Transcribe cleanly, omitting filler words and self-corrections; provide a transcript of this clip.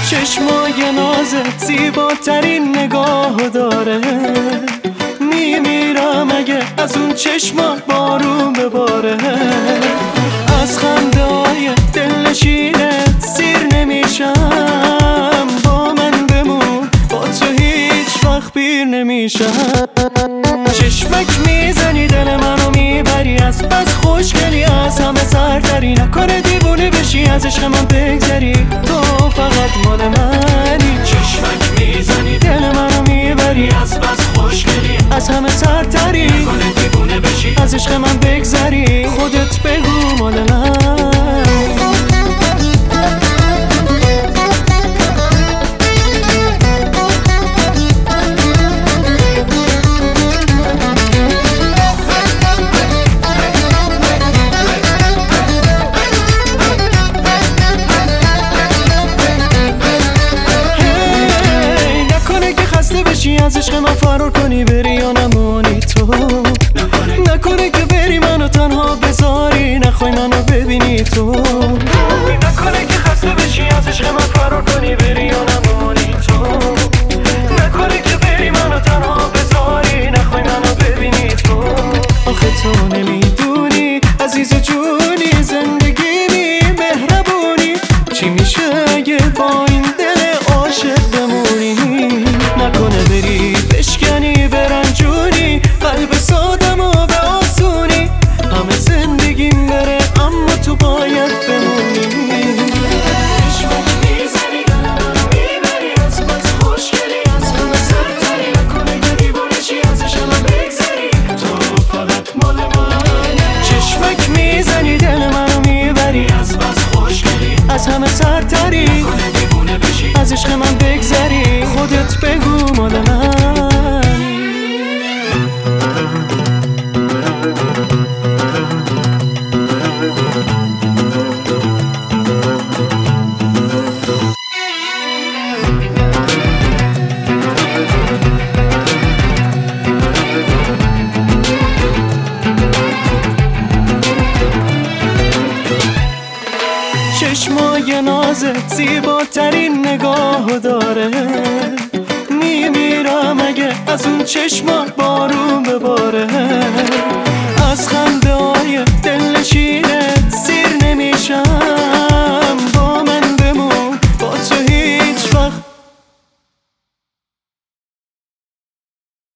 چشمای نازت زیباترین نگاه داره. میمیرم اگه از اون چشما بارون بباره. از خنده های دلنشینت سیر نمیشم. با من بمون، با تو هیچ وقت پیر نمیشم. چشمک میزنی دل منو میبری، از بس خوشگلی از همه سرتری. نکنه دیوونه بشی از عشق من بگذری، تو فقط مال منی. چشمک میزنی دل منو میبری، از بس خوشگلی از همه سرتری. نکنه دیوونه بشی از عشق من بگذری، خودت بگو مال من. از عشق من فرار کنی بری یا نمانی تو. نکنه که بری منو تنها بذاری، نخوای منو ببینی تو. نکنه که خسته بشی از عشق من فرار کنی بری یا نمانی تو. نکنه که بری منو تنها بذاری، نخوای منو ببینی تو. آخه تو نمیدونی عزیز جونی، زندگی مهربونی. چی میشه اگه با این دل عاشق بمونی؟ نکنه بری بشکنی برنجونی قلب سادم و به آسونی. همه زندگیم بره اما تو باید بمونی. چشمک میزنی دل منو میبری، از بس خوشگلی از همه سرتری. نکنه که دیوونه شی از عشق من بگذری، تو فقط مال منی. چشمک میزنی دل منو میبری، از بس خوشگلی از همه سرتری. نکنه دیوونه بشی از عشق من بگذری، خودت بگو مال منی. چشمای نازت زیباترین نگاه داره. میمیرم اگه از اون چشما بارون بباره.